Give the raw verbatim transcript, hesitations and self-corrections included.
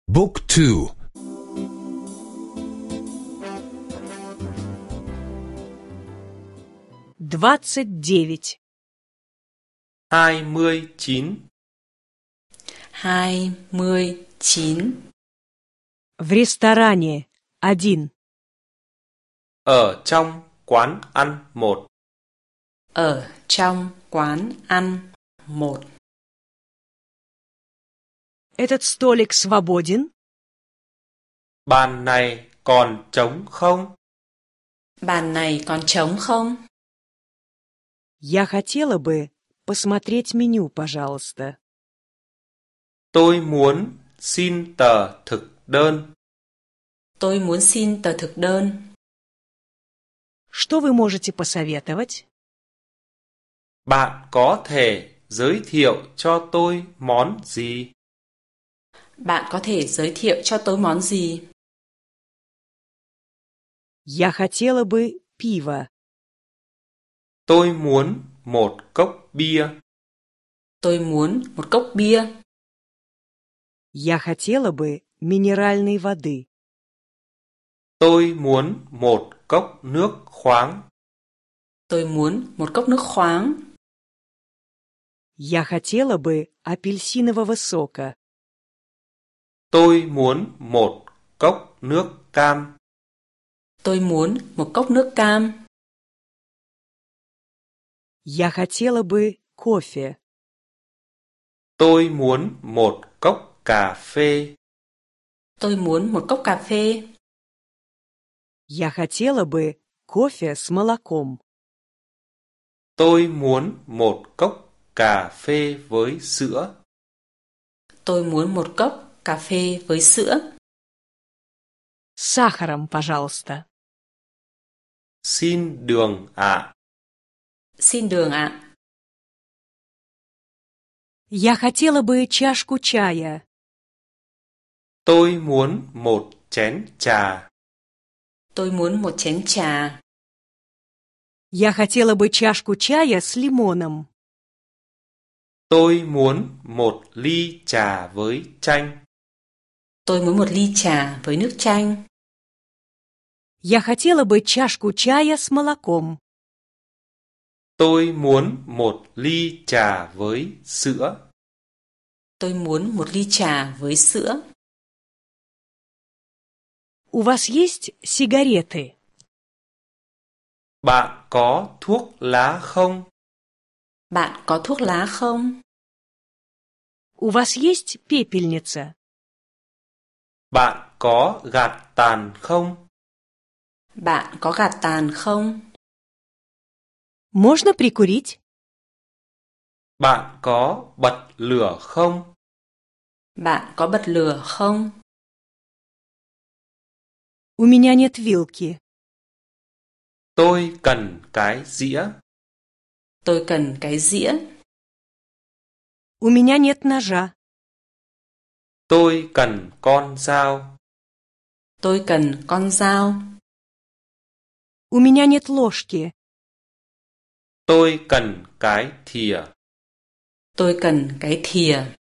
Book two. Двадцать девять. hai mươi chín. hai mươi chín. В ресторане. Один. Ở trong quán ăn một. Ở trong quán ăn một. Этот столик свободен? Bàn này còn trống không? Bàn này còn trống không? Я хотела бы посмотреть меню, пожалуйста. Tôi muốn xin tờ thực đơn. Tôi muốn xin tờ thực đơn. Что вы можете посоветовать? Bạn có thể giới thiệu cho tôi món gì? Bạn có thể giới thiệu cho tôi món gì? Я хотела бы пиво. Tôi muốn một cốc bia. Tôi muốn một cốc bia. Я хотела бы минеральной воды. Tôi muốn một cốc nước khoáng. Tôi muốn một cốc nước khoáng. Я хотела бы апельсинового сока. Tôi muốn một cốc nước cam. Tôi muốn một cốc nước cam. Я хотела бы кофе. Tôi muốn một cốc cà phê. Tôi muốn một cốc cà phê. Я хотела бы кофе с молоком. Tôi muốn một cốc cà phê với sữa. Tôi muốn một cốc cà phê với sữa. С сахаром, пожалуйста. Xin đường ạ. Xin đường ạ. Я хотела бы чашку чая. Tôi muốn một chén trà. Tôi muốn một chén trà. Я хотела бы чашку чая с лимоном. Tôi muốn một ly trà với chanh. Tôi muốn một ly trà với nước chanh. Я хотела бы чашку чая с молоком. Tôi muốn một ly trà với sữa. Tôi muốn một ly trà với sữa. У вас есть сигареты? Bạn có thuốc lá không? Bạn có thuốc lá không? У вас есть пепельница? Bạn có gạt tàn không? Bạn có gạt tàn không? Можно прикурить? Bạn có bật lửa không? Bạn có bật lửa không? У меня нет вилки. Tôi cần cái dĩa. Tôi cần cái dĩa. У меня нет ножа. Tôi cần con dao. Tôi cần con dao. У меня нет ложки. Tôi cần cái thìa. Tôi cần cái thìa.